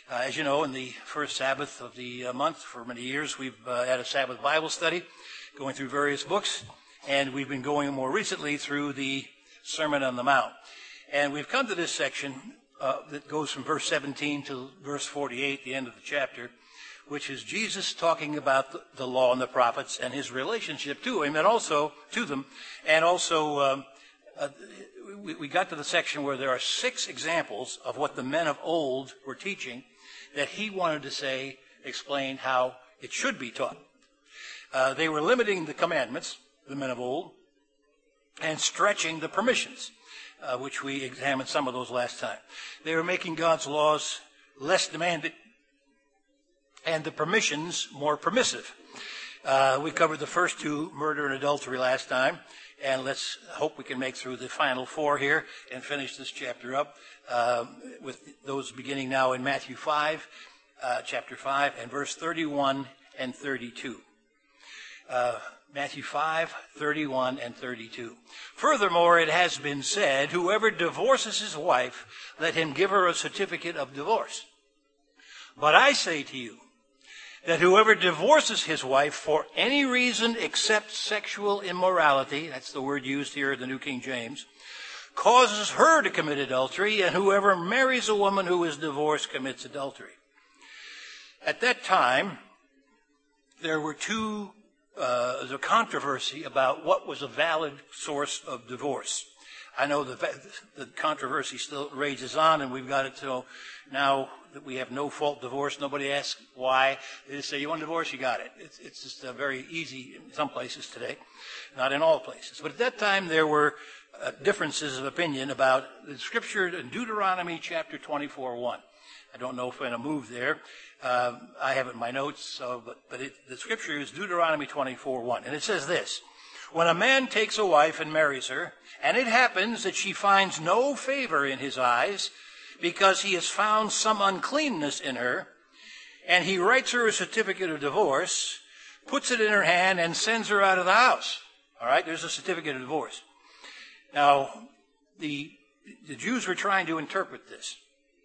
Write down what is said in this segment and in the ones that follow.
As you know, in the first Sabbath of the month for many years, we've had a Sabbath Bible study going through various books, and we've been going more recently through the Sermon on the Mount. And we've come to this section that goes from verse 17 to verse 48, the end of the chapter, which is Jesus talking about the law and the prophets and his relationship to him and also to them. And also, we got to the section where there are 6 examples of what the men of old were teaching that he wanted to explain how it should be taught. They were limiting the commandments, the men of old, and stretching the permissions, which we examined some of those last time. They were making God's laws less demanding and the permissions more permissive. We covered the first 2, murder and adultery, last time, and let's hope we can make through the final 4 here and finish this chapter up with those beginning now in Matthew 5, chapter 5, and verse 31 and 32. Matthew 5, 31 and 32. Furthermore, it has been said, whoever divorces his wife, let him give her a certificate of divorce. But I say to you, that whoever divorces his wife for any reason except sexual immorality, that's the word used here in the New King James, causes her to commit adultery, and whoever marries a woman who is divorced commits adultery. At that time, there were the controversy about what was a valid source of divorce. I know the controversy still rages on, and we've got it till now that we have no-fault divorce. Nobody asks why. They just say, you want a divorce, you got it. It's just very easy in some places today, not in all places. But at that time, there were differences of opinion about the scripture in Deuteronomy chapter 24:1. I don't know if I'm going to move there. I have it in my notes, but the scripture is Deuteronomy 24:1, and it says this: when a man takes a wife and marries her, and it happens that she finds no favor in his eyes, because he has found some uncleanness in her, and he writes her a certificate of divorce, puts it in her hand, and sends her out of the house. All right, there's a certificate of divorce. Now, the Jews were trying to interpret this.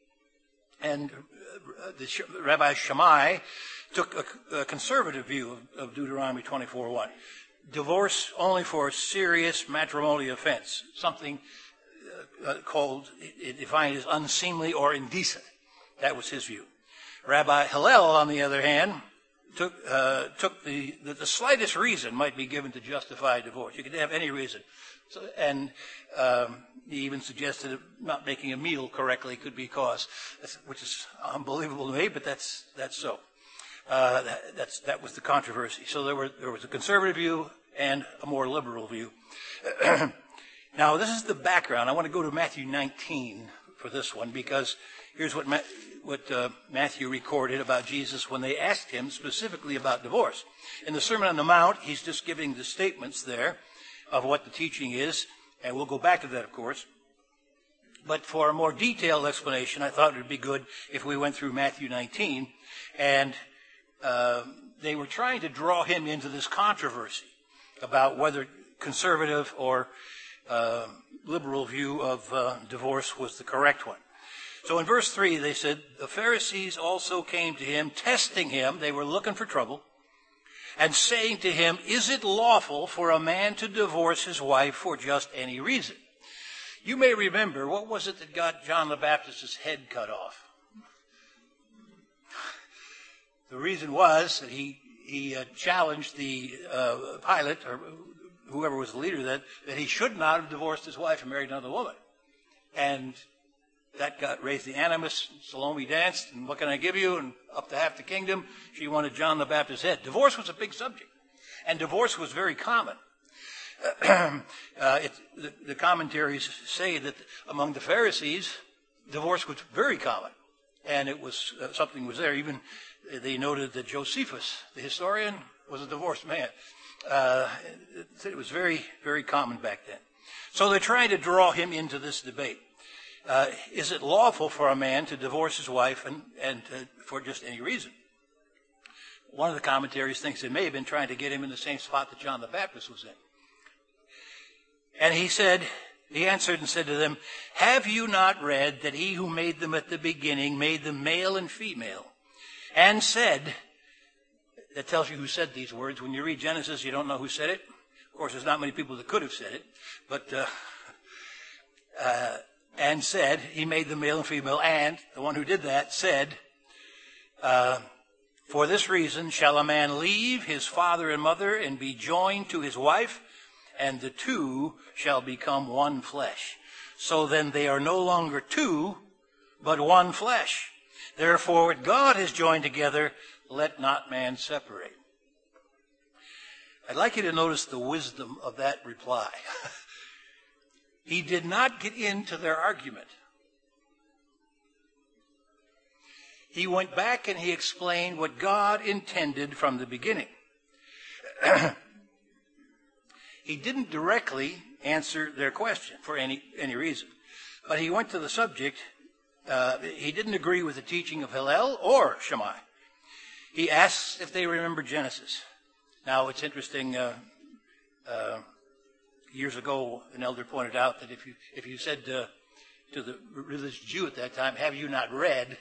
And Rabbi Shammai took a conservative view of Deuteronomy 24:1. Divorce only for a serious matrimonial offense, something defined as unseemly or indecent. That was his view. Rabbi Hillel, on the other hand, took the slightest reason might be given to justify divorce. You could have any reason. And he even suggested not making a meal correctly could be cause, which is unbelievable to me, but that's so. That was the controversy. So there was a conservative view and a more liberal view. Now, this is the background. I want to go to Matthew 19 for this one, because here's what Matthew recorded about Jesus when they asked him specifically about divorce. In the Sermon on the Mount, he's just giving the statements there of what the teaching is, and we'll go back to that, of course. But for a more detailed explanation, I thought it would be good if we went through Matthew 19, and they were trying to draw him into this controversy about whether conservative or liberal view of divorce was the correct one. So in verse 3, they said, the Pharisees also came to him, testing him. They were looking for trouble, and saying to him, is it lawful for a man to divorce his wife for just any reason? You may remember, what was it that got John the Baptist's head cut off? The reason was that he challenged the Pilate, or whoever was the leader, that he should not have divorced his wife and married another woman. And that raised the animus. Salome danced, and what can I give you? And up to half the kingdom, she wanted John the Baptist's head. Divorce was a big subject, and divorce was very common. The commentaries say that among the Pharisees, divorce was very common, and it was something was there. Even they noted that Josephus, the historian, was a divorced man. It was very, very common back then. So they're trying to draw him into this debate. Is it lawful for a man to divorce his wife and for just any reason? One of the commentaries thinks they may have been trying to get him in the same spot that John the Baptist was in. And he said, He answered and said to them, have you not read that he who made them at the beginning made them male and female, and said, that tells you who said these words. When you read Genesis, you don't know who said it. Of course, there's not many people that could have said it, but and said, he made them male and female, and the one who did that said, for this reason shall a man leave his father and mother and be joined to his wife, and the two shall become one flesh. So then they are no longer two, but one flesh. Therefore what God has joined together, let not man separate. I'd like you to notice the wisdom of that reply. He did not get into their argument. He went back and he explained what God intended from the beginning. He didn't directly answer their question for any reason, but he went to the subject. He didn't agree with the teaching of Hillel or Shammai. He asks if they remember Genesis. Now, it's interesting. Years ago, an elder pointed out that if you said to the religious Jew at that time, have you not read?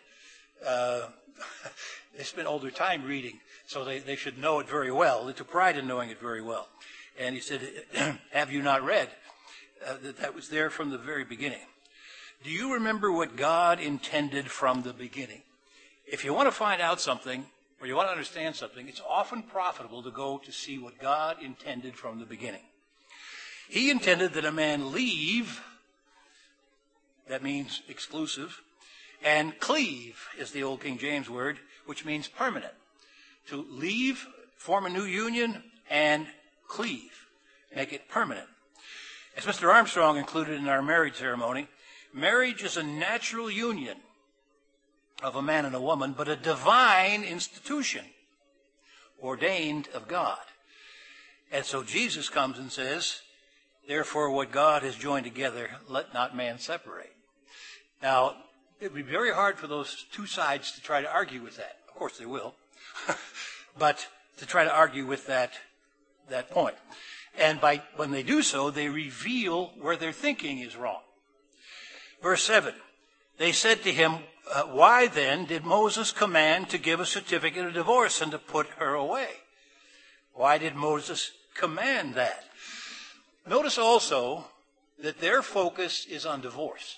They spent all their time reading, so they should know it very well. They took pride in knowing it very well. And he said, have you not read? That was there from the very beginning. Do you remember what God intended from the beginning? If you want to find out something, or you want to understand something, it's often profitable to go to see what God intended from the beginning. He intended that a man leave, that means exclusive, and cleave is the old King James word, which means permanent. To leave, form a new union, and cleave, make it permanent. As Mr. Armstrong included in our marriage ceremony, marriage is a natural union of a man and a woman, but a divine institution ordained of God. And so Jesus comes and says, therefore what God has joined together, let not man separate. Now, it would be very hard for those two sides to try to argue with that. Of course they will. But to try to argue with that point. And when they do so, they reveal where their thinking is wrong. Verse 7, they said to him, why then did Moses command to give a certificate of divorce and to put her away? Why did Moses command that? Notice also that their focus is on divorce.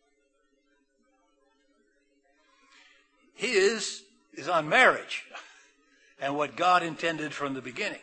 His is on marriage and what God intended from the beginning.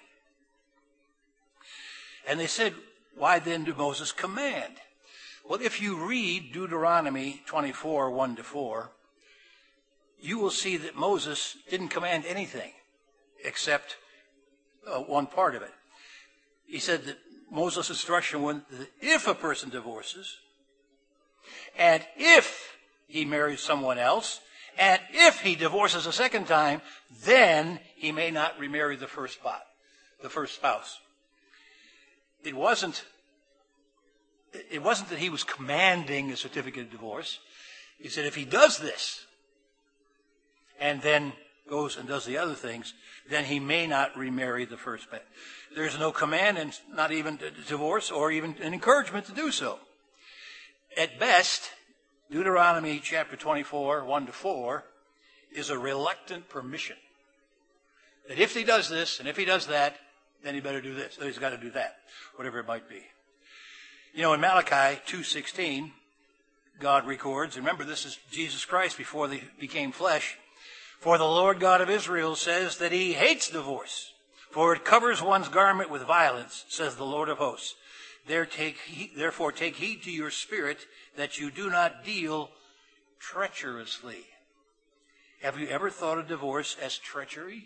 And they said, why then did Moses command? Well, if you read Deuteronomy 24, 1-4, you will see that Moses didn't command anything except one part of it. He said that Moses' instruction was that if a person divorces, and if he marries someone else, and if he divorces a second time, then he may not remarry the first spouse. It wasn't that he was commanding a certificate of divorce. He said if he does this and then goes and does the other things, then he may not remarry the first spouse. There's no command and not even a divorce or even an encouragement to do so. At best, Deuteronomy chapter 24, 1-4, is a reluctant permission. That if he does this and if he does that, then he better do this. He's got to do that, whatever it might be. You know, in Malachi 2:16, God records, remember this is Jesus Christ before they became flesh, for the Lord God of Israel says that he hates divorce, for it covers one's garment with violence, says the Lord of hosts. Therefore take heed to your spirit that you do not deal treacherously. Have you ever thought of divorce as treachery?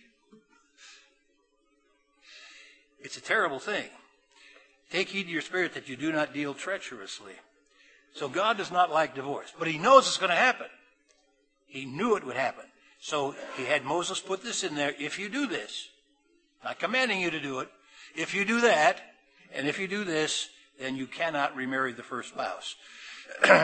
It's a terrible thing. Take heed to your spirit that you do not deal treacherously. So God does not like divorce, but he knows it's going to happen. He knew it would happen. So he had Moses put this in there. If you do this, not commanding you to do it, if you do that, and if you do this, then you cannot remarry the first spouse.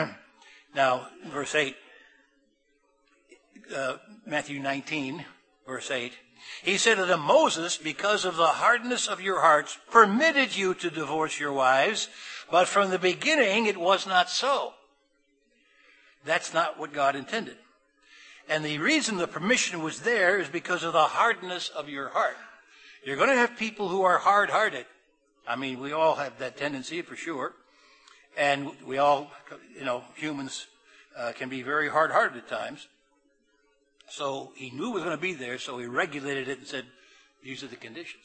Now, verse 8, Matthew 19, verse 8. He said unto Moses, because of the hardness of your hearts, permitted you to divorce your wives, but from the beginning it was not so. That's not what God intended. And the reason the permission was there is because of the hardness of your heart. You're going to have people who are hard-hearted. I mean, we all have that tendency for sure. And we all, humans can be very hard-hearted at times. So he knew it was going to be there, so he regulated it and said, these are the conditions.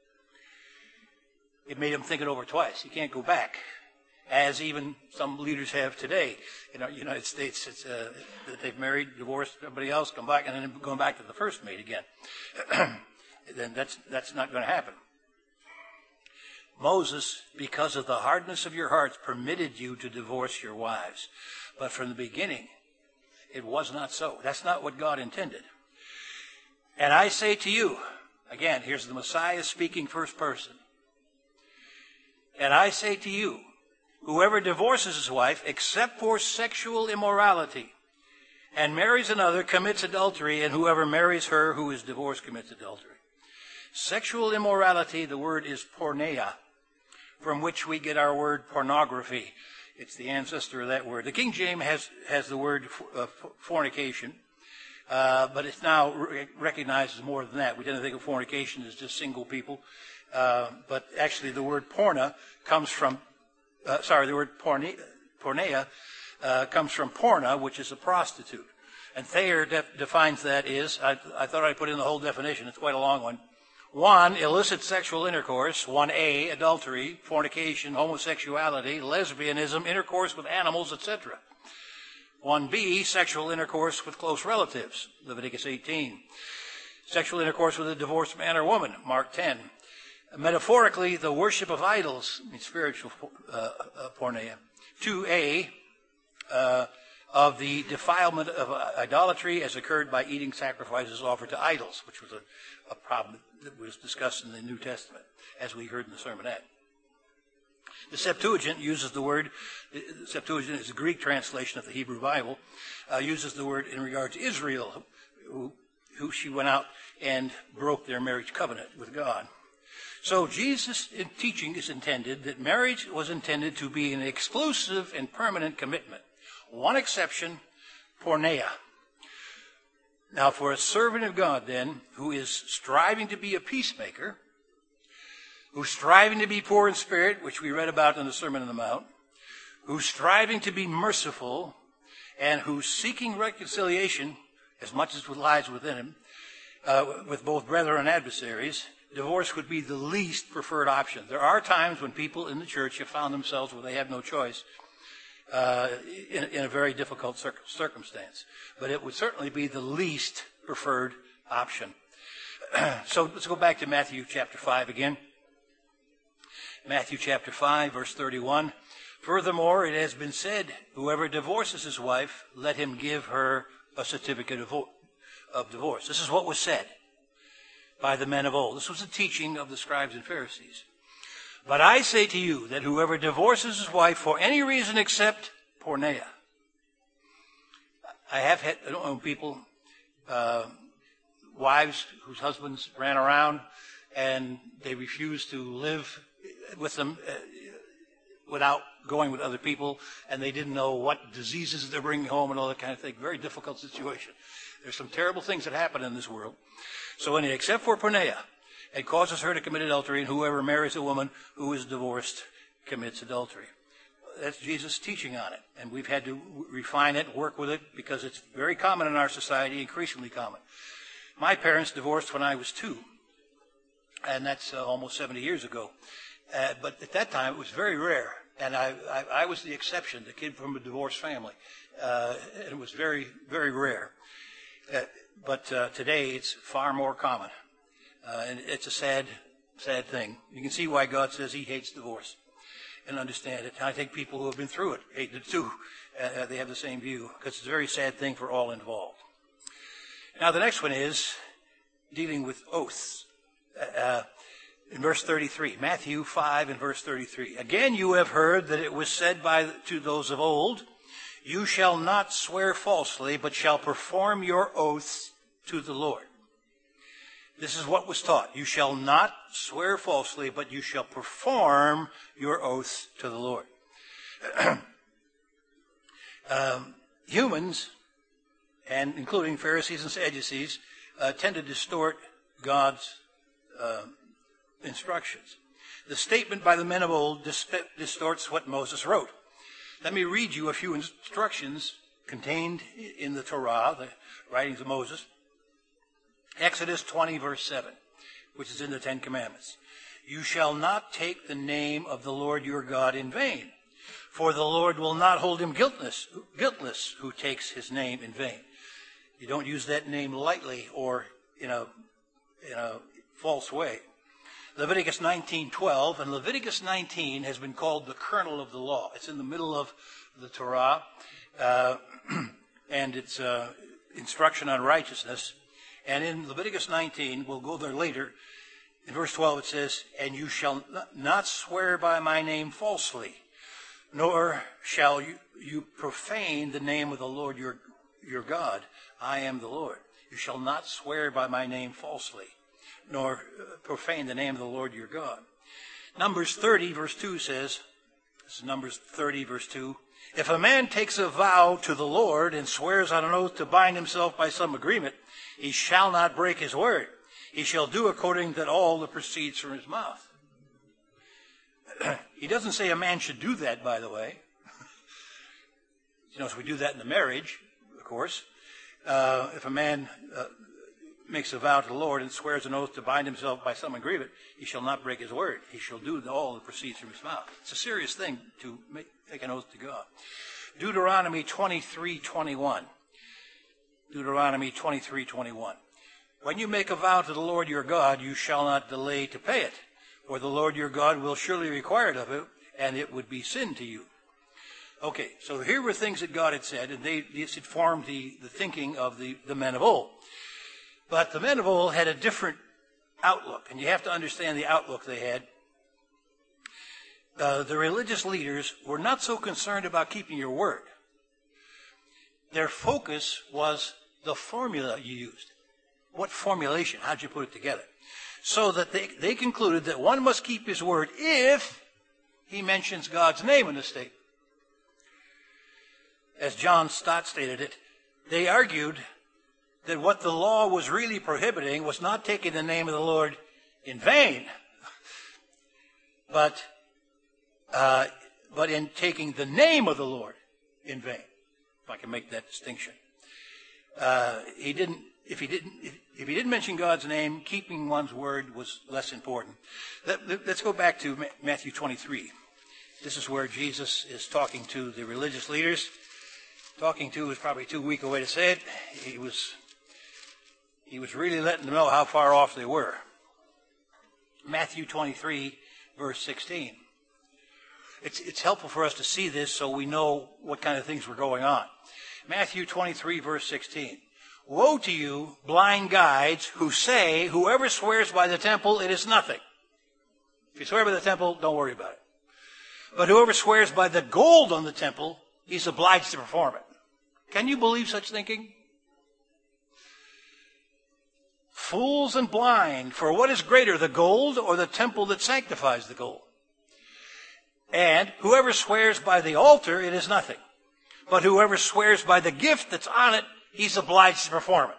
It made him think it over twice. You can't go back, as even some leaders have today. In our United States, it's that they've married, divorced everybody else, come back, and then going back to the first mate again. Then that's not going to happen. Moses, because of the hardness of your hearts, permitted you to divorce your wives. But from the beginning, it was not so. That's not what God intended. And I say to you, again, here's the Messiah speaking first person. And I say to you, whoever divorces his wife, except for sexual immorality, and marries another, commits adultery, and whoever marries her who is divorced commits adultery. Sexual immorality, the word is porneia, from which we get our word pornography. It's the ancestor of that word. The King James has the word fornication, but it's now recognized as more than that. We tend to think of fornication as just single people, but actually the word porna comes from, the word porneia comes from porna, which is a prostitute. And Thayer defines that as, I thought I'd put in the whole definition, it's quite a long one. 1, illicit sexual intercourse. 1a, adultery, fornication, homosexuality, lesbianism, intercourse with animals, etc. 1b, sexual intercourse with close relatives. Leviticus 18. Sexual intercourse with a divorced man or woman. Mark 10. Metaphorically, the worship of idols, spiritual porneia. 2a, of the defilement of idolatry as occurred by eating sacrifices offered to idols, which was a problem that was discussed in the New Testament, as we heard in the sermonette. The Septuagint uses the word, the Septuagint is a Greek translation of the Hebrew Bible, uses the word in regard to Israel, who she went out and broke their marriage covenant with God. So Jesus' teaching is intended that marriage was intended to be an exclusive and permanent commitment. One exception, porneia. Now, for a servant of God, then, who is striving to be a peacemaker, who's striving to be poor in spirit, which we read about in the Sermon on the Mount, who's striving to be merciful, and who's seeking reconciliation, as much as lies within him, with both brethren and adversaries, divorce would be the least preferred option. There are times when people in the church have found themselves where they have no choice, in a very difficult circumstance. But it would certainly be the least preferred option. So let's go back to Matthew chapter 5 again. Matthew chapter 5, verse 31. Furthermore, it has been said, whoever divorces his wife, let him give her a certificate of divorce. This is what was said by the men of old. This was the teaching of the scribes and Pharisees. But I say to you that whoever divorces his wife for any reason except porneia. I have had people, wives whose husbands ran around and they refused to live with them without going with other people, and they didn't know what diseases they're bringing home and all that kind of thing. Very difficult situation. There's some terrible things that happen in this world. So anyway, except for porneia, it causes her to commit adultery, and whoever marries a woman who is divorced commits adultery. That's Jesus' teaching on it, and we've had to refine it, work with it, because it's very common in our society, increasingly common. My parents divorced when I was 2, and that's almost 70 years ago. But at that time, it was very rare, and I was the exception, the kid from a divorced family. And it was very, very rare. But today, it's far more common. And it's a sad, sad thing. You can see why God says he hates divorce and understand it. And I think people who have been through it hate it too. They have the same view, because it's a very sad thing for all involved. Now, the next one is dealing with oaths. In verse 33, Matthew 5 and verse 33. Again, you have heard that it was said to those of old, you shall not swear falsely, but shall perform your oaths to the Lord. This is what was taught. You shall not swear falsely, but you shall perform your oaths to the Lord. Humans, and including Pharisees and Sadducees, tend to distort God's instructions. The statement by the men of old distorts what Moses wrote. Let me read you a few instructions contained in the Torah, the writings of Moses. Exodus 20, verse 7, which is in the Ten Commandments. You shall not take the name of the Lord your God in vain, for the Lord will not hold him guiltless who takes his name in vain. You don't use that name lightly or in a false way. Leviticus 19:12, and Leviticus 19 has been called the kernel of the law. It's in the middle of the Torah, and it's instruction on righteousness. And in Leviticus 19, we'll go there later, in verse 12 it says, and you shall not swear by my name falsely, nor shall you profane the name of the Lord your God. I am the Lord. You shall not swear by my name falsely, nor profane the name of the Lord your God. Numbers 30, verse 2 says, this is Numbers 30, verse 2, if a man takes a vow to the Lord and swears on an oath to bind himself by some agreement, he shall not break his word. He shall do according to all that proceeds from his mouth. He doesn't say a man should do that, by the way. You know, so we do that in the marriage, of course. If a man makes a vow to the Lord and swears an oath to bind himself by some agreement, he shall not break his word. He shall do all that proceeds from his mouth. It's a serious thing to make an oath to God. Deuteronomy 23:21. Deuteronomy 23:21. When you make a vow to the Lord your God, you shall not delay to pay it, for the Lord your God will surely require it of you, and it would be sin to you. Okay, so here were things that God had said, and this had formed the thinking of the men of old. But the men of old had a different outlook, and you have to understand the outlook they had. The religious leaders were not so concerned about keeping your word. Their focus was the formula you used. What formulation? How'd you put it together? So that they concluded that one must keep his word if he mentions God's name in the statement. As John Stott stated it, they argued that what the law was really prohibiting was not taking the name of the Lord in vain, but in taking the name of the Lord in vain, if I can make that distinction. If he didn't mention God's name, keeping one's word was less important. Let's go back to Matthew 23. This is where Jesus is talking to the religious leaders. Talking to is probably too weak a way to say it. He was really letting them know how far off they were. Matthew 23, verse 16. It's helpful for us to see this so we know what kind of things were going on. Matthew 23, verse 16. Woe to you, blind guides, who say, whoever swears by the temple, it is nothing. If you swear by the temple, don't worry about it. But whoever swears by the gold on the temple, he's obliged to perform it. Can you believe such thinking? Fools and blind, for what is greater, the gold or the temple that sanctifies the gold? And whoever swears by the altar, it is nothing. But whoever swears by the gift that's on it, he's obliged to perform it.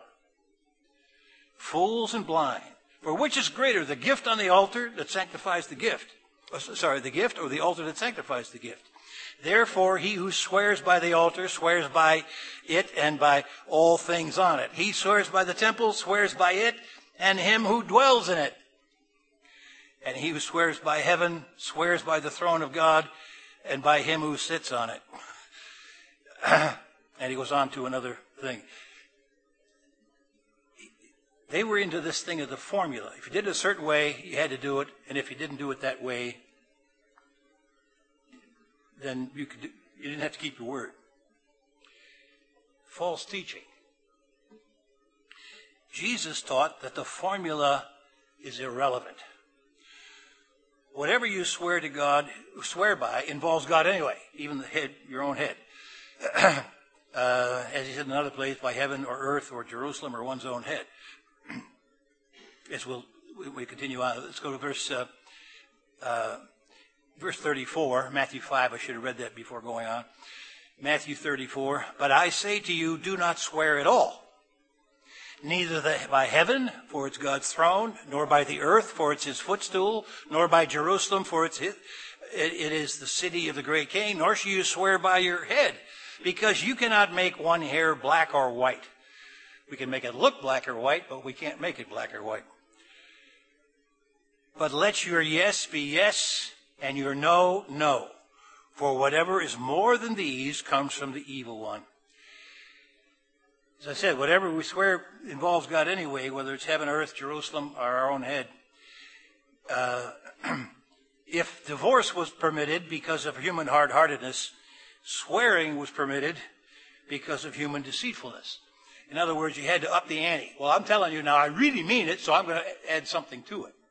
Fools and blind. For which is greater, the gift on the altar that sanctifies the gift? The gift or the altar that sanctifies the gift? Therefore, he who swears by the altar swears by it and by all things on it. He swears by the temple, swears by it and him who dwells in it. And he who swears by heaven swears by the throne of God and by him who sits on it. And he goes on to another thing. They were into this thing of the formula. If you did it a certain way, you had to do it. And if you didn't do it that way, then you didn't have to keep your word. False teaching. Jesus taught that the formula is irrelevant. Whatever you swear to God, swear by, involves God anyway, even the head, your own head. As he said in another place, by heaven or earth or Jerusalem or one's own head. as we continue on. Let's go to verse 34, Matthew 5. I should have read that before going on. Matthew 34. But I say to you, do not swear at all. Neither by heaven, for it's God's throne, nor by the earth, for it's his footstool, nor by Jerusalem, for it is the city of the great king, nor shall you swear by your head, because you cannot make one hair black or white. We can make it look black or white, but we can't make it black or white. But let your yes be yes, and your no, no. For whatever is more than these comes from the evil one. As I said, whatever we swear involves God anyway, whether it's heaven, earth, Jerusalem, or our own head. If divorce was permitted because of human hard-heartedness, swearing was permitted because of human deceitfulness. In other words, you had to up the ante. Well, I'm telling you now, I really mean it, so I'm going to add something to it.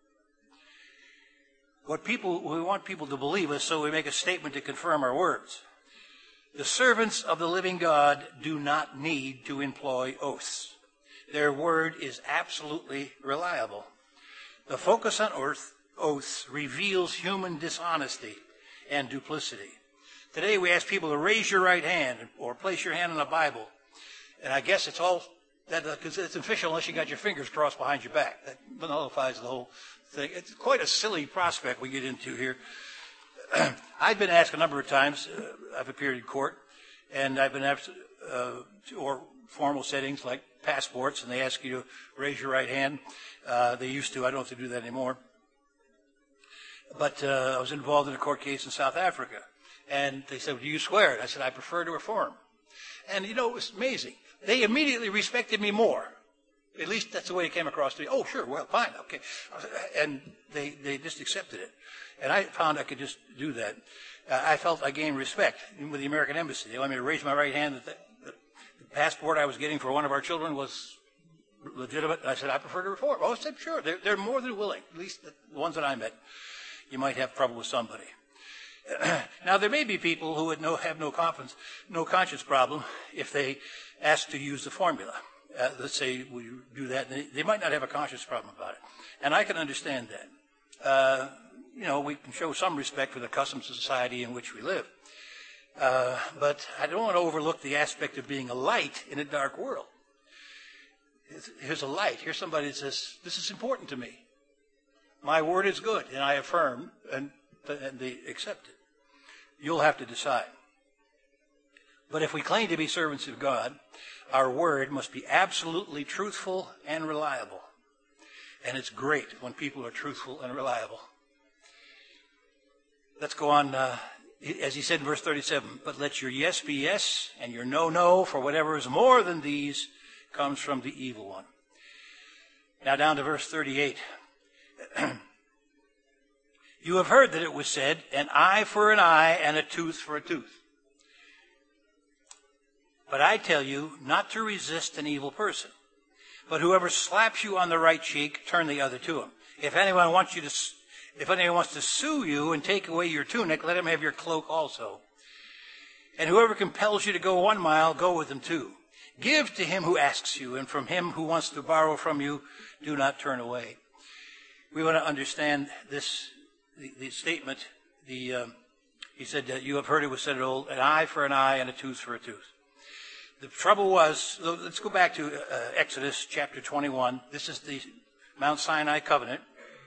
We want people to believe us, so we make a statement to confirm our words. The servants of the living God do not need to employ oaths. Their word is absolutely reliable. The focus on oaths reveals human dishonesty and duplicity. Today we ask people to raise your right hand or place your hand on the Bible. And I guess it's all that because it's official unless you got your fingers crossed behind your back. That nullifies the whole thing. It's quite a silly prospect we get into here. I've been asked a number of times, I've appeared in court, and I've been asked, or formal settings like passports, and they ask you to raise your right hand. They used to. I don't have to do that anymore. But I was involved in a court case in South Africa, and they said, do you swear? And I said, I prefer to affirm. And, it was amazing. They immediately respected me more. At least that's the way it came across to me. Oh, sure, well, fine, okay. And they just accepted it. And I found I could just do that. I felt I gained respect with the American Embassy. They wanted me to raise my right hand. The passport I was getting for one of our children was legitimate. I said, I prefer to reform. Oh, I said, sure. They're more than willing, at least the ones that I met. You might have trouble with somebody. Now, there may be people who would have no conscience problem if they ask to use the formula. Let's say we do that. They might not have a conscience problem about it. And I can understand that. We can show some respect for the customs of society in which we live. But I don't want to overlook the aspect of being a light in a dark world. Here's a light. Here's somebody that says, this is important to me. My word is good, and I affirm, and they accept it. You'll have to decide. But if we claim to be servants of God, our word must be absolutely truthful and reliable. And it's great when people are truthful and reliable. Let's go on, as he said in verse 37, but let your yes be yes, and your no, no, for whatever is more than these comes from the evil one. Now down to verse 38. You have heard that it was said, an eye for an eye and a tooth for a tooth. But I tell you not to resist an evil person. But whoever slaps you on the right cheek, turn the other to him. If anyone wants to sue you and take away your tunic, let him have your cloak also. And whoever compels you to go 1 mile, go with him 2. Give to him who asks you, and from him who wants to borrow from you, do not turn away. We want to understand this, the statement. He said that you have heard it was said of old, an eye for an eye and a tooth for a tooth. The trouble was, let's go back to Exodus chapter 21. This is the Mount Sinai covenant.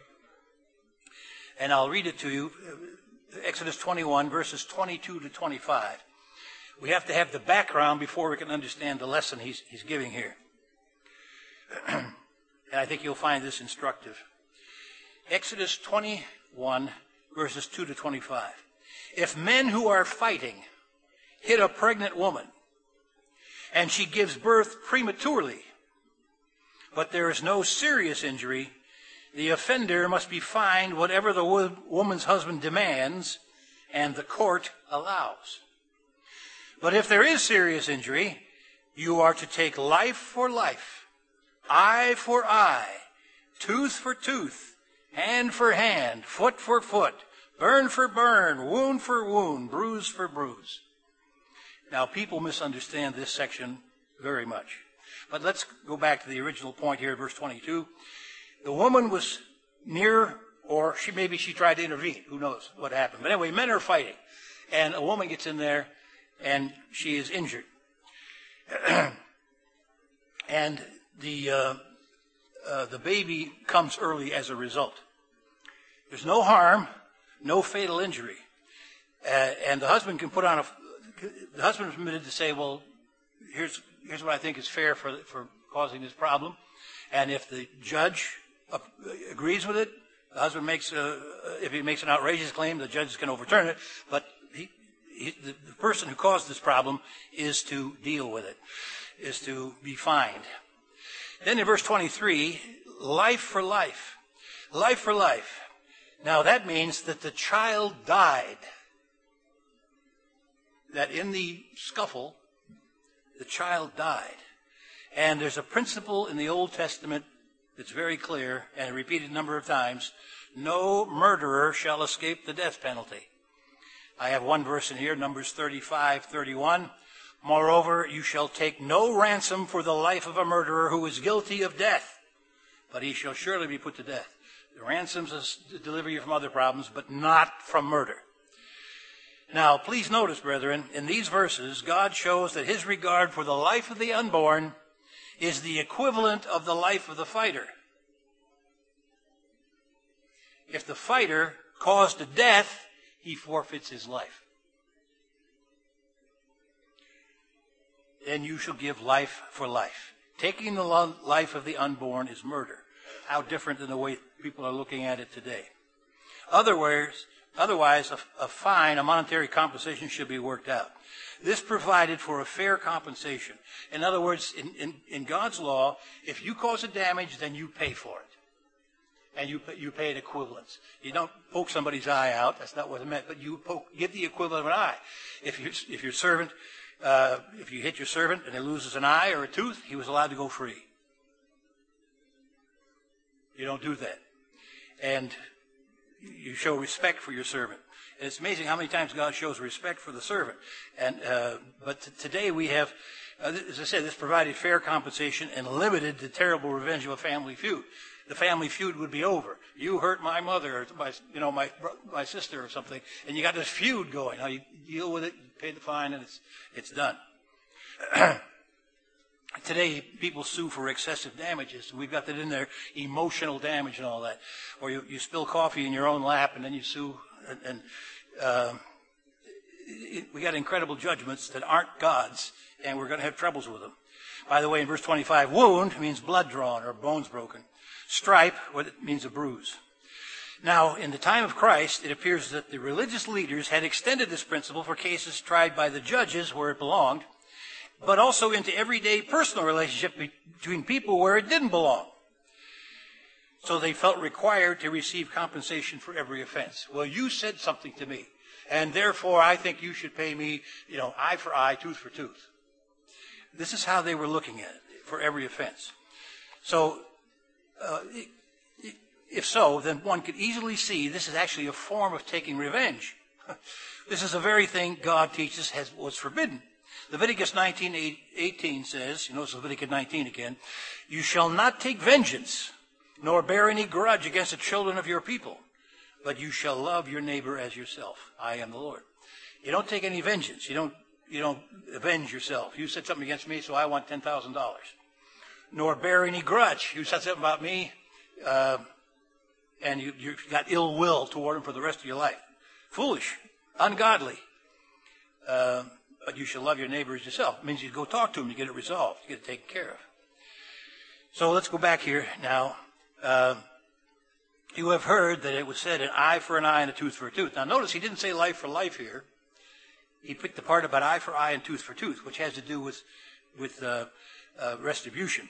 And I'll read it to you. Exodus 21, verses 22 to 25. We have to have the background before we can understand the lesson he's giving here. And I think you'll find this instructive. Exodus 21, verses 2 to 25. If men who are fighting hit a pregnant woman, and she gives birth prematurely, but there is no serious injury, the offender must be fined whatever the woman's husband demands and the court allows. But if there is serious injury, you are to take life for life, eye for eye, tooth for tooth, hand for hand, foot for foot, burn for burn, wound for wound, bruise for bruise. Now, people misunderstand this section very much. But let's go back to the original point here, verse 22. The woman was near, or maybe she tried to intervene. Who knows what happened? But anyway, men are fighting. And a woman gets in there, and she is injured. And the baby comes early as a result. There's no harm, no fatal injury. And the husband can put on the husband is permitted to say, well, here's what I think is fair for causing this problem. And if the judge agrees with it, the husband if he makes an outrageous claim, the judge can overturn it. But the person who caused this problem is to deal with it, is to be fined. Then in verse 23, life for life. Life for life. Now that means that the child died. That in the scuffle, the child died. And there's a principle in the Old Testament that's very clear and repeated a number of times. No murderer shall escape the death penalty. I have one verse in here, Numbers 35:31. Moreover, you shall take no ransom for the life of a murderer who is guilty of death, but he shall surely be put to death. The ransoms is to deliver you from other problems, but not from murder. Now, please notice, brethren, in these verses, God shows that his regard for the life of the unborn is the equivalent of the life of the fighter. If the fighter caused a death, he forfeits his life. Then you shall give life for life. Taking the life of the unborn is murder. How different than the way people are looking at it today. Otherwise, a fine, a monetary compensation should be worked out. This provided for a fair compensation. In other words, in God's law, if you cause a damage, then you pay for it. And you pay an equivalence. You don't poke somebody's eye out. That's not what it meant. But you give the equivalent of an eye. If your servant, if you hit your servant and he loses an eye or a tooth, he was allowed to go free. You don't do that. And you show respect for your servant. And it's amazing how many times God shows respect for the servant. And but today we have, as I said, this provided fair compensation and limited the terrible revenge of a family feud. The family feud would be over. You hurt my mother, or my sister, or something, and you got this feud going. Now you deal with it, you pay the fine, and it's done. Today, people sue for excessive damages. We've got that in there, emotional damage and all that. Or you spill coffee in your own lap, and then you sue. We got incredible judgments that aren't God's, and we're going to have troubles with them. By the way, in verse 25, wound means blood drawn or bones broken. Stripe, what it means a bruise. Now, in the time of Christ, it appears that the religious leaders had extended this principle for cases tried by the judges where it belonged, but also into everyday personal relationship between people where it didn't belong. So they felt required to receive compensation for every offense. Well, you said something to me, and therefore I think you should pay me, eye for eye, tooth for tooth. This is how they were looking at it for every offense. So, if so, then one could easily see this is actually a form of taking revenge. This is the very thing God teaches was forbidden. Leviticus 19:18 says, it's Leviticus 19 again, you shall not take vengeance, nor bear any grudge against the children of your people, but you shall love your neighbor as yourself. I am the Lord. You don't take any vengeance. You don't avenge yourself. You said something against me, so I want $10,000. Nor bear any grudge. You said something about me, and you've got ill will toward him for the rest of your life. Foolish, ungodly. But you shall love your neighbor as yourself. It means you go talk to him, you get it resolved, you get it taken care of. So let's go back here now. You have heard that it was said an eye for an eye and a tooth for a tooth. Now notice he didn't say life for life here. He picked the part about eye for eye and tooth for tooth, which has to do with retribution.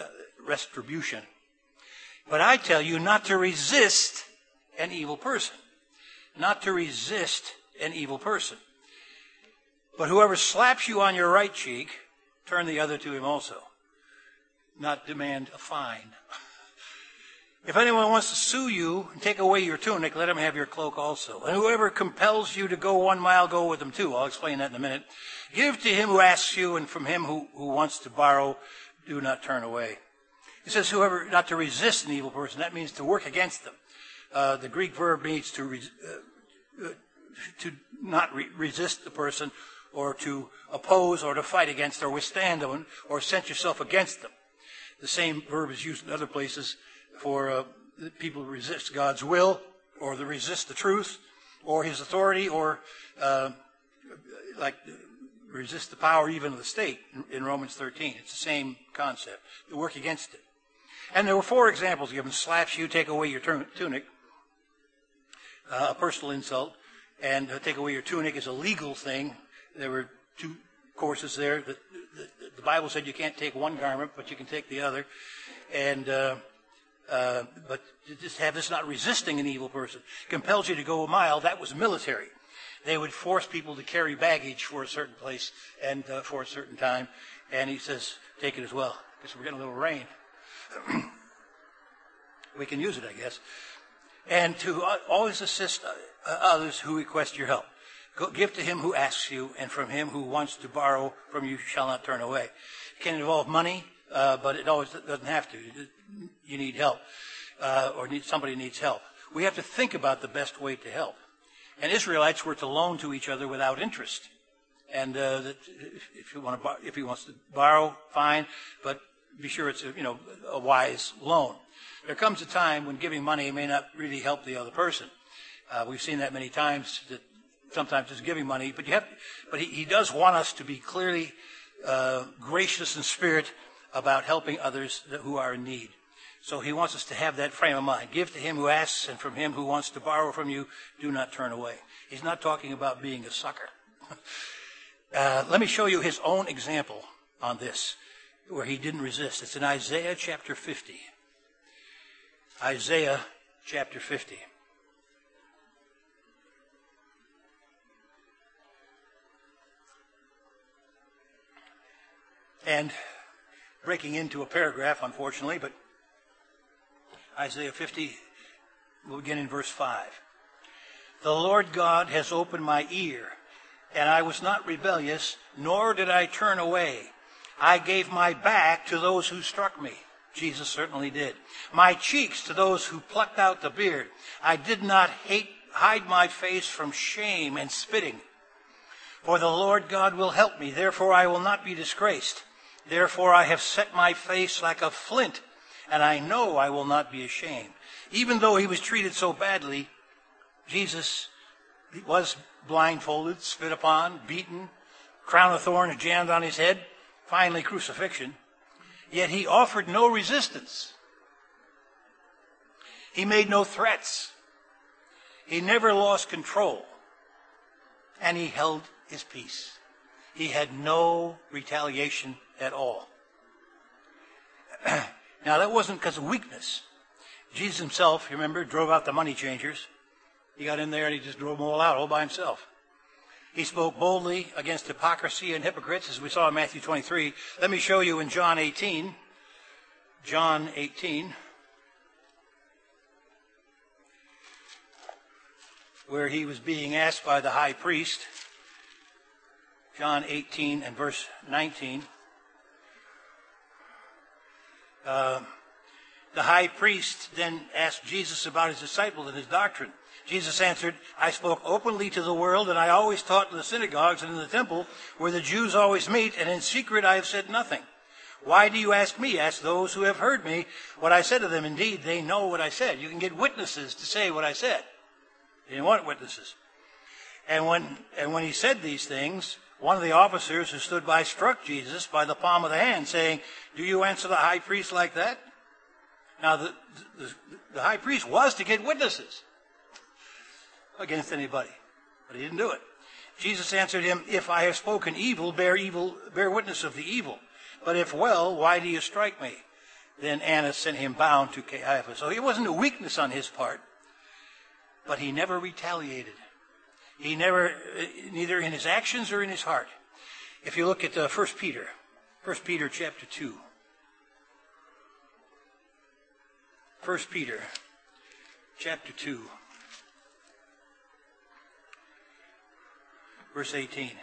But I tell you not to resist an evil person. Not to resist an evil person. But whoever slaps you on your right cheek, turn the other to him also. Not demand a fine. If anyone wants to sue you and take away your tunic, let him have your cloak also. And whoever compels you to go 1 mile, go with him too. I'll explain that in a minute. Give to him who asks you, and from him who wants to borrow, do not turn away. It says, whoever, not to resist an evil person. That means to work against them. The Greek verb means to not resist the person, or to oppose, or to fight against, or withstand them, or set yourself against them. The same verb is used in other places for people who resist God's will, or to resist the truth, or his authority, or like resist the power even of the state in Romans 13. It's the same concept, to work against it. And there were 4 examples given. Slaps you, take away your tunic, a personal insult, and take away your tunic is a legal thing. There were 2 courses there. The Bible said you can't take one garment, but you can take the other. And but just have this not resisting an evil person. Compels you to go a mile. That was military. They would force people to carry baggage for a certain place and for a certain time. And he says, take it as well, because we're getting a little rain. We can use it, I guess. And to always assist others who request your help. Give to him who asks you, and from him who wants to borrow from you shall not turn away. It can involve money, but it always doesn't have to. You need help, or somebody needs help. We have to think about the best way to help. And Israelites were to loan to each other without interest. And if he wants to borrow, fine, but be sure it's a wise loan. There comes a time when giving money may not really help the other person. We've seen that many times. That sometimes just giving money, but he does want us to be clearly gracious in spirit about helping others who are in need. So he wants us to have that frame of mind. Give to him who asks, and from him who wants to borrow from you, do not turn away. He's not talking about being a sucker. Let me show you his own example on this, where he didn't resist. It's in Isaiah chapter 50. Isaiah chapter 50. And breaking into a paragraph, unfortunately, but Isaiah 50, we'll begin in verse 5. The Lord God has opened my ear, and I was not rebellious, nor did I turn away. I gave my back to those who struck me. Jesus certainly did. My cheeks to those who plucked out the beard. I did not hide my face from shame and spitting. For the Lord God will help me, therefore I will not be disgraced. Therefore I have set my face like a flint, and I know I will not be ashamed. Even though he was treated so badly, Jesus was blindfolded, spit upon, beaten, crown of thorns jammed on his head, finally crucifixion. Yet he offered no resistance. He made no threats. He never lost control. And he held his peace. He had no retaliation at all. Now, that wasn't because of weakness. Jesus himself, you remember, drove out the money changers. He got in there and he just drove them all out all by himself. He spoke boldly against hypocrisy and hypocrites, as we saw in Matthew 23. Let me show you in John 18. John 18, where he was being asked by the high priest. John 18 and verse 19. The high priest then asked Jesus about his disciples and his doctrine. Jesus answered, I spoke openly to the world, and I always taught in the synagogues and in the temple, where the Jews always meet, and in secret I have said nothing. Why do you ask me? Ask those who have heard me what I said to them. Indeed, they know what I said. You can get witnesses to say what I said. They didn't want witnesses. And when he said these things, one of the officers who stood by struck Jesus by the palm of the hand, saying, do you answer the high priest like that? Now, the high priest was to get witnesses against anybody, but he didn't do it. Jesus answered him, if I have spoken evil, bear witness of the evil. But if well, why do you strike me? Then Annas sent him bound to Caiaphas. So it wasn't a weakness on his part, but he never retaliated. He never, neither in his actions or in his heart. If you look at 1 Peter chapter 2. 1 Peter chapter 2, verse 18.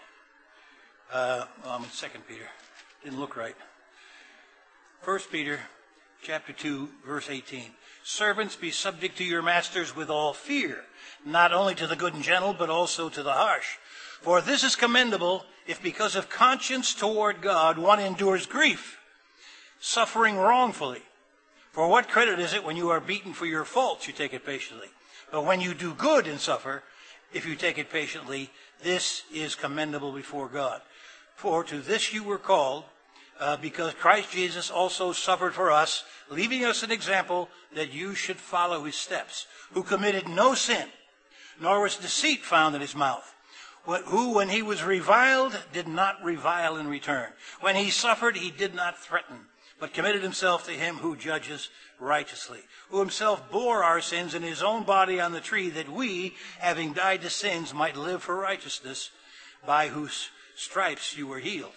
I'm in 2 Peter. Didn't look right. 1 Peter chapter 2, verse 18. Servants, be subject to your masters with all fear, not only to the good and gentle, but also to the harsh. For this is commendable if because of conscience toward God one endures grief, suffering wrongfully. For what credit is it when you are beaten for your faults, you take it patiently? But when you do good and suffer, if you take it patiently, this is commendable before God. For to this you were called, because Christ Jesus also suffered for us, leaving us an example that you should follow his steps, who committed no sin, nor was deceit found in his mouth, who, when he was reviled, did not revile in return. When he suffered, he did not threaten, but committed himself to him who judges righteously, who himself bore our sins in his own body on the tree, that we, having died to sins, might live for righteousness, by whose stripes you were healed.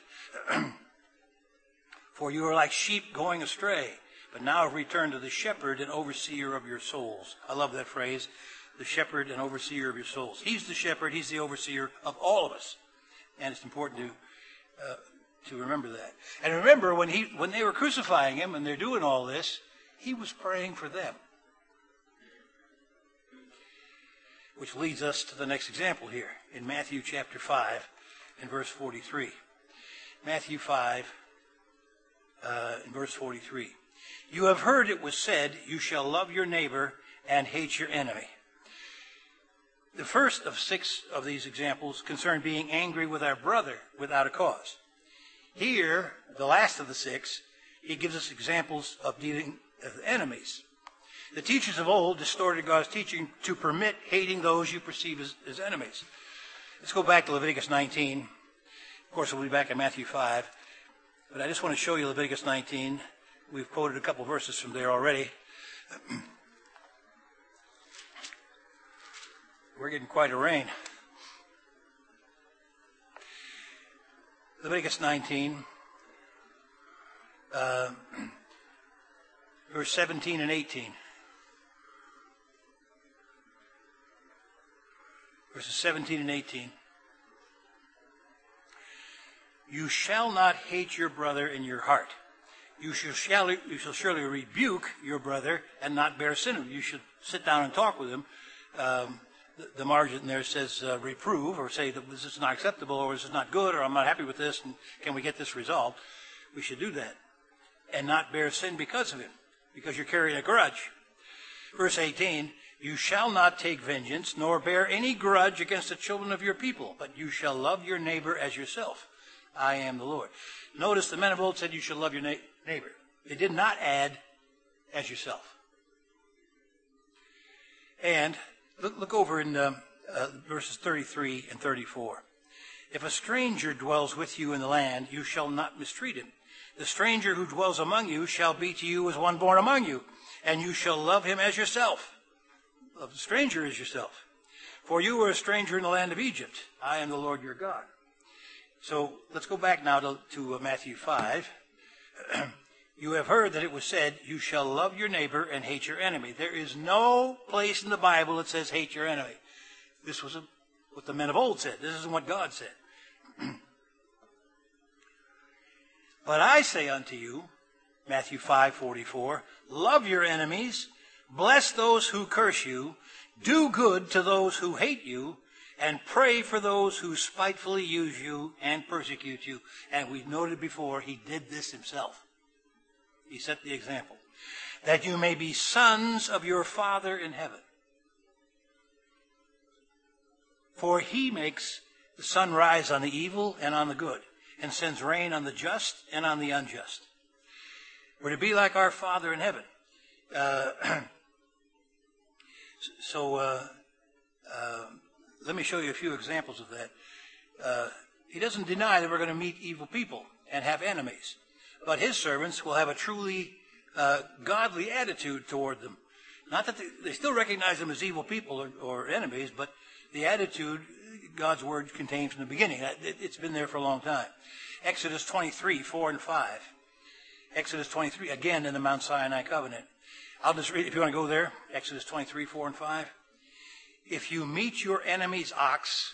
For you are like sheep going astray, but now have returned to the shepherd and overseer of your souls. I love that phrase, the shepherd and overseer of your souls. He's the shepherd, he's the overseer of all of us. And it's important to remember that. And remember, when they were crucifying him and they're doing all this, he was praying for them. Which leads us to the next example here in Matthew chapter 5 and verse 43. Matthew 5 in verse 43. You have heard it was said, you shall love your neighbor and hate your enemy. The first of 6 of these examples concern being angry with our brother without a cause. Here, the last of the 6, he gives us examples of dealing with enemies. The teachers of old distorted God's teaching to permit hating those you perceive as enemies. Let's go back to Leviticus 19. Of course, we'll be back in Matthew 5. But I just want to show you Leviticus 19. We've quoted a couple verses from there already. We're getting quite a rain. Leviticus 19, verse 17 and 18. Verses 17 and 18. You shall not hate your brother in your heart. You shall surely rebuke your brother and not bear sin of him. You should sit down and talk with him. The margin there says reprove, or say that this is not acceptable, or this is not good, or I'm not happy with this, and can we get this resolved? We should do that. And not bear sin because of him, because you're carrying a grudge. Verse 18, you shall not take vengeance, nor bear any grudge against the children of your people, but you shall love your neighbor as yourself. I am the Lord. Notice the men of old said you should love your neighbor. They did not add as yourself. And look over in verses 33 and 34. If a stranger dwells with you in the land, you shall not mistreat him. The stranger who dwells among you shall be to you as one born among you, and you shall love him as yourself. Love the stranger as yourself. For you were a stranger in the land of Egypt. I am the Lord your God. So let's go back now to Matthew 5. You have heard that it was said, you shall love your neighbor and hate your enemy. There is no place in the Bible that says hate your enemy. This was what the men of old said. This isn't what God said. But I say unto you, Matthew 5:44, love your enemies, bless those who curse you, do good to those who hate you, and pray for those who spitefully use you and persecute you. And we've noted before, he did this himself. He set the example. That you may be sons of your Father in heaven. For he makes the sun rise on the evil and on the good, and sends rain on the just and on the unjust. We're to be like our Father in heaven. Let me show you a few examples of that. He doesn't deny that we're going to meet evil people and have enemies. But his servants will have a truly godly attitude toward them. Not that they still recognize them as evil people or enemies, but the attitude God's word contains from the beginning. It's been there for a long time. Exodus 23:4 and 5. Exodus 23, again in the Mount Sinai covenant. I'll just read, if you want to go there, Exodus 23:4 and 5. If you meet your enemy's ox,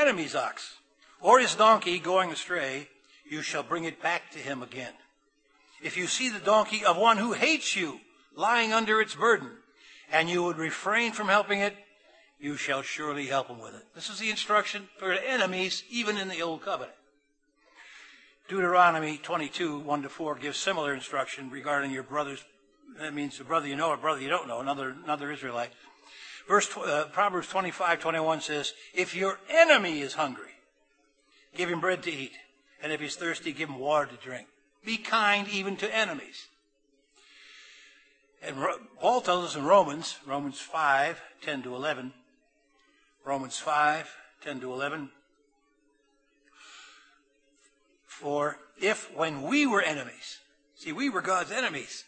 or his donkey going astray, you shall bring it back to him again. if you see the donkey of one who hates you lying under its burden, and you would refrain from helping it, you shall surely help him with it. This is the instruction for enemies, even in the Old Covenant. Deuteronomy 22, 1-4 gives similar instruction regarding your brothers. That means the brother you know or brother you don't know, another Israelite. Proverbs 25, 21 says, if your enemy is hungry, give him bread to eat. And if he's thirsty, give him water to drink. Be kind even to enemies. And Paul tells us in Romans 5, 10-11, Romans 5, 10-11, for if when we were enemies, see, we were God's enemies.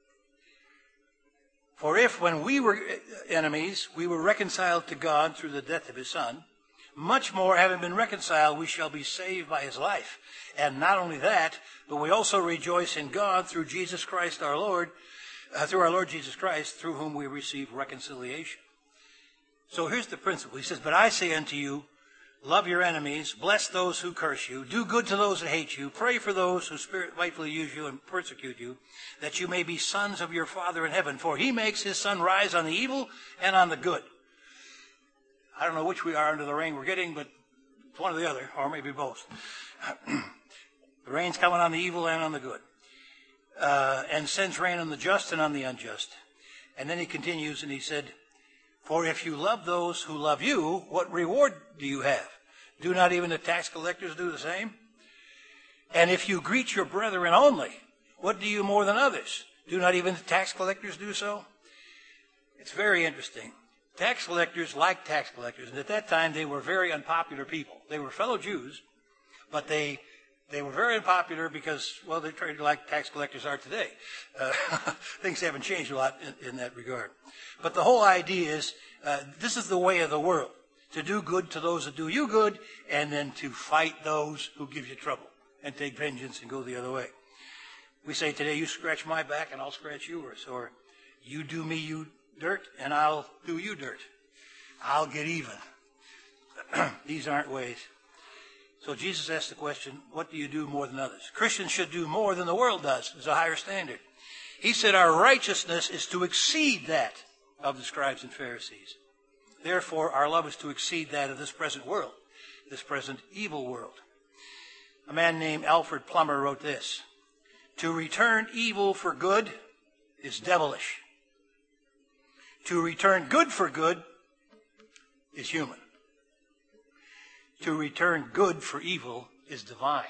For if when we were enemies, we were reconciled to God through the death of his Son, much more, having been reconciled, we shall be saved by his life. And not only that, but we also rejoice in God through Jesus Christ our Lord, through our Lord Jesus Christ, through whom we receive reconciliation. So here's the principle. He says, but I say unto you, love your enemies, bless those who curse you, do good to those that hate you, pray for those who spitefully use you and persecute you, that you may be sons of your Father in heaven. For he makes his sun rise on the evil and on the good. I don't know which we are under the rain we're getting, but it's one or the other, or maybe both. The rain's coming on the evil and on the good. And sends rain on the just and on the unjust. And then he continues and he said, for if you love those who love you, what reward do you have? Do not even the tax collectors do the same? And if you greet your brethren only, what do you more than others? Do not even the tax collectors do so? It's very interesting. Tax collectors like tax collectors. And at that time, they were very unpopular people. They were fellow Jews, but they were very unpopular because, well, they treated like tax collectors are today. Things haven't changed a lot in that regard. But the whole idea is, this is the way of the world. To do good to those that do you good, and then to fight those who give you trouble, and take vengeance and go the other way. We say today, you scratch my back and I'll scratch yours. Or you do me you dirt and I'll do you dirt. I'll get even. These aren't ways. So Jesus asked the question, what do you do more than others? Christians should do more than the world does. There's a higher standard. He said our righteousness is to exceed that of the scribes and Pharisees. Therefore, our love is to exceed that of this present world, this present evil world. A man named Alfred Plummer wrote this, to return evil for good is devilish. To return good for good is human. To return good for evil is divine.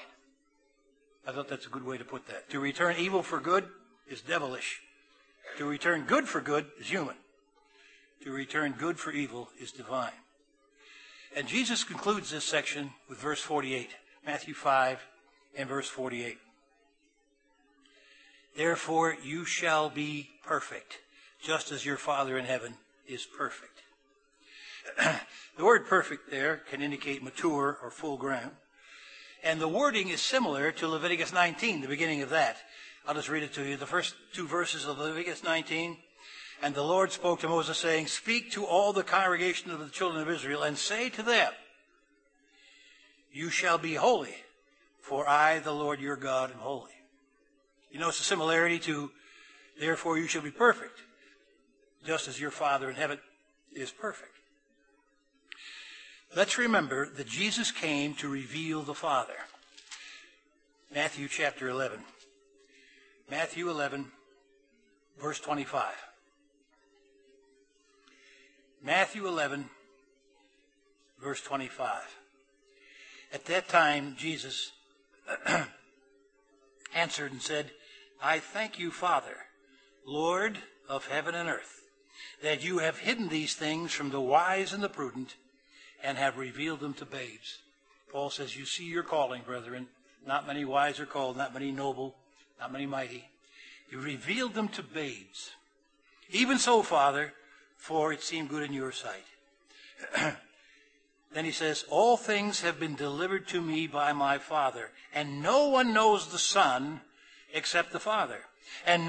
I thought that's a good way to put that. To return evil for good is devilish. To return good for good is human. To return good for evil is divine. And Jesus concludes this section with verse 48, Matthew 5 and verse 48. Therefore you shall be perfect, just as your Father in heaven is perfect. The word perfect there can indicate mature or full grown. And the wording is similar to Leviticus 19, the beginning of that. I'll just read it to you. The first two verses of Leviticus 19. And the Lord spoke to Moses, saying, speak to all the congregation of the children of Israel, and say to them, you shall be holy, for I, the Lord your God, am holy. You notice the similarity to, therefore you shall be perfect, just as your Father in heaven is perfect. Let's remember that Jesus came to reveal the Father. Matthew chapter 11. Matthew 11, verse 25. Matthew 11, verse 25. At that time, Jesus answered and said, I thank you, Father, Lord of heaven and earth, that you have hidden these things from the wise and the prudent, and have revealed them to babes. Paul says, you see your calling, brethren. Not many wise are called, not many noble, not many mighty. You revealed them to babes. Even so, Father, for it seemed good in your sight. Then he says, all things have been delivered to me by my Father, and no one knows the Son except the Father. And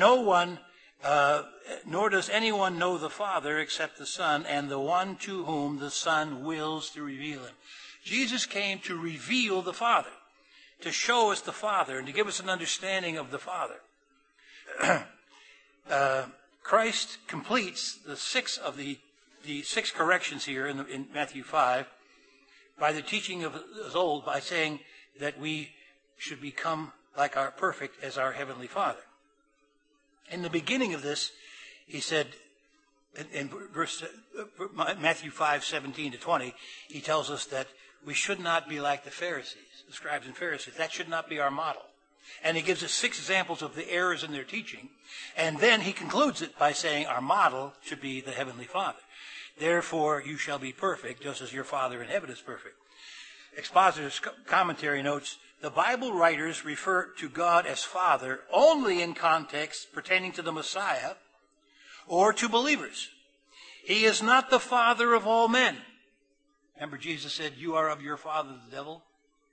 nor does anyone know the Father except the Son, and the one to whom the Son wills to reveal him. Jesus came to reveal the Father, to show us the Father, and to give us an understanding of the Father. Christ completes the six corrections here in Matthew 5 by the teaching of old by saying that we should become like our perfect as our Heavenly Father. In the beginning of this, he said, in Matthew 5:17-20, he tells us that we should not be like the Pharisees, the scribes and Pharisees. That should not be our model. And he gives us 6 examples of the errors in their teaching. And then he concludes it by saying our model should be the Heavenly Father. Therefore, you shall be perfect, just as your Father in heaven is perfect. Expositor's commentary notes, the Bible writers refer to God as Father only in context pertaining to the Messiah or to believers. He is not the father of all men. Remember, Jesus said, you are of your father, the devil.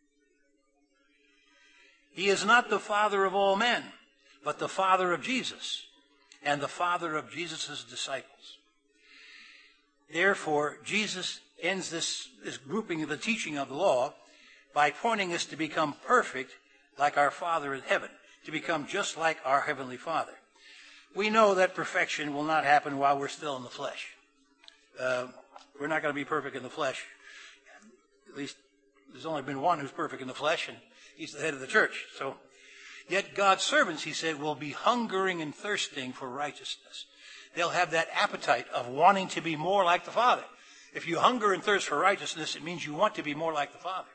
He is not the father of all men, but the father of Jesus and the father of Jesus' disciples. Therefore, Jesus ends this grouping of the teaching of the law by pointing us to become perfect like our Father in heaven, to become just like our Heavenly Father. We know that perfection will not happen while we're still in the flesh. We're not going to be perfect in the flesh. At least there's only been one who's perfect in the flesh, and he's the head of the church. So, yet God's servants, he said, will be hungering and thirsting for righteousness. They'll have that appetite of wanting to be more like the Father. If you hunger and thirst for righteousness, it means you want to be more like the Father.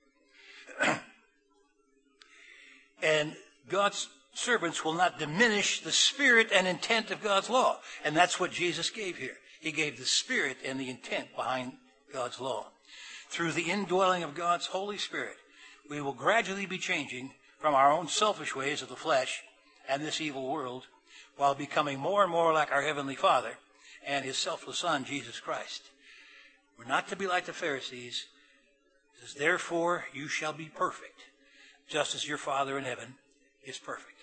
And God's servants will not diminish the spirit and intent of God's law. And that's what Jesus gave here. He gave the spirit and the intent behind God's law. Through the indwelling of God's Holy Spirit, we will gradually be changing from our own selfish ways of the flesh and this evil world, while becoming more and more like our Heavenly Father and his selfless Son, Jesus Christ. We're not to be like the Pharisees. It says, therefore, you shall be perfect, just as your Father in heaven is perfect.